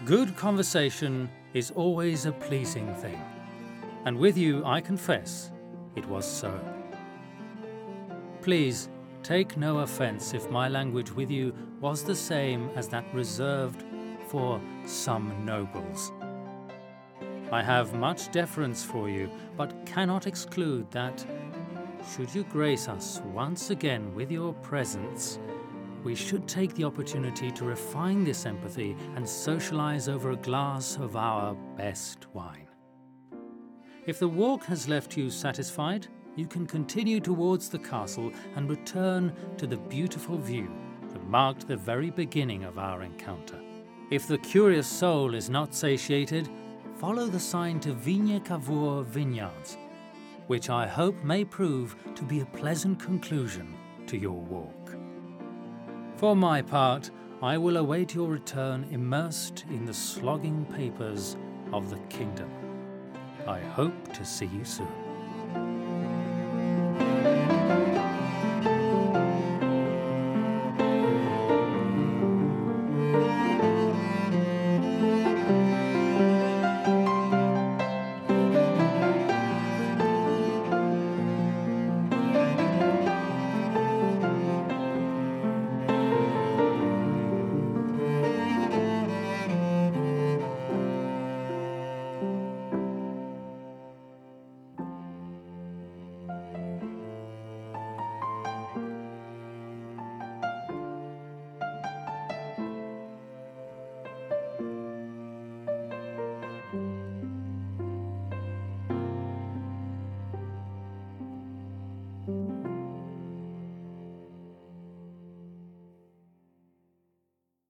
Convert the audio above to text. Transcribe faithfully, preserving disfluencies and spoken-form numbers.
Good conversation is always a pleasing thing, and with you, I confess, it was so. Please take no offence if my language with you was the same as that reserved for some nobles. I have much deference for you, but cannot exclude that, should you grace us once again with your presence, we should take the opportunity to refine this empathy and socialize over a glass of our best wine. If the walk has left you satisfied, you can continue towards the castle and return to the beautiful view that marked the very beginning of our encounter. If the curious soul is not satiated, follow the sign to Vigne Cavour Vineyards, which I hope may prove to be a pleasant conclusion to your walk. For my part, I will await your return immersed in the slogging papers of the kingdom. I hope to see you soon.